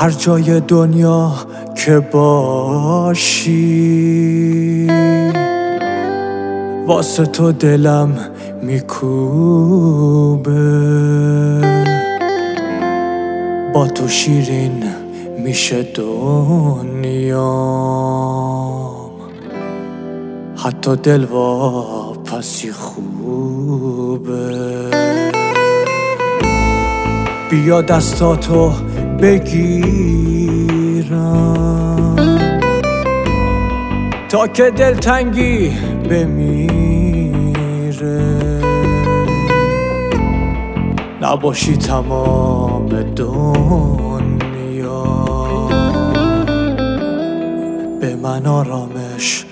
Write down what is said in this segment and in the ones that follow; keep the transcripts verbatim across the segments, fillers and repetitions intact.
هر جای دنیا که باشی واسه تو دلم میکوبه، با تو شیرین میشه دنیام، حتی دل واپسی خوبه. بیا دستاتو بگیرم تا که دلتنگی بمیره، نباشی تمام دنیا به من آرامش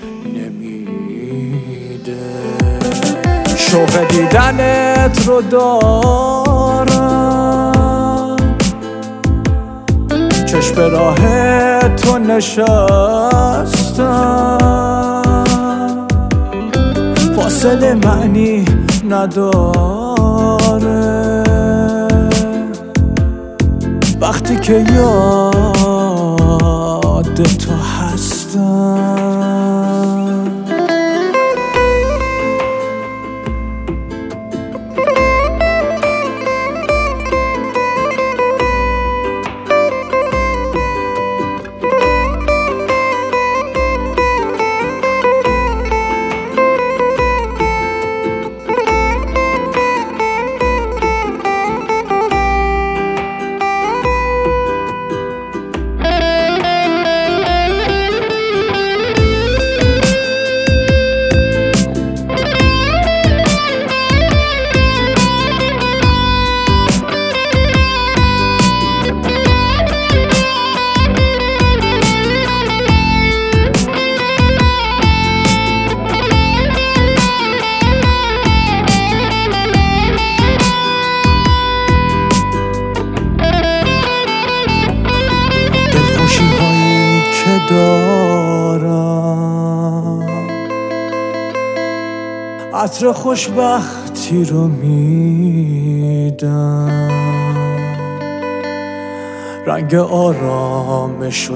نمیده. شوق دیدنت رو دارم، چشم به راه تو نشستم، فاصله معنی نداره وقتی که یاد تو هستم. دارم عطر خوشبختی رو میدم، رنگ آرامش و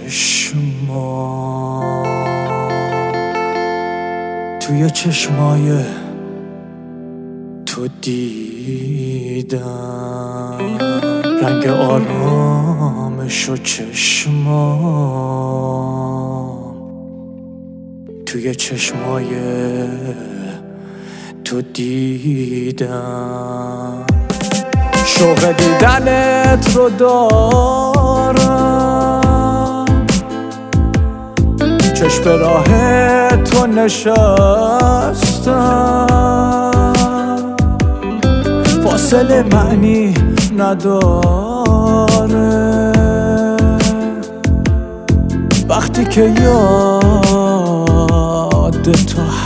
چشما توی چشمای تو دیدم، رنگ آرامش و چشما توی چشمای تو دیدم. شوق دیدنت رو دارم، چشم به راه تو نشستم، فاصله معنی نداره وقتی که یاد تو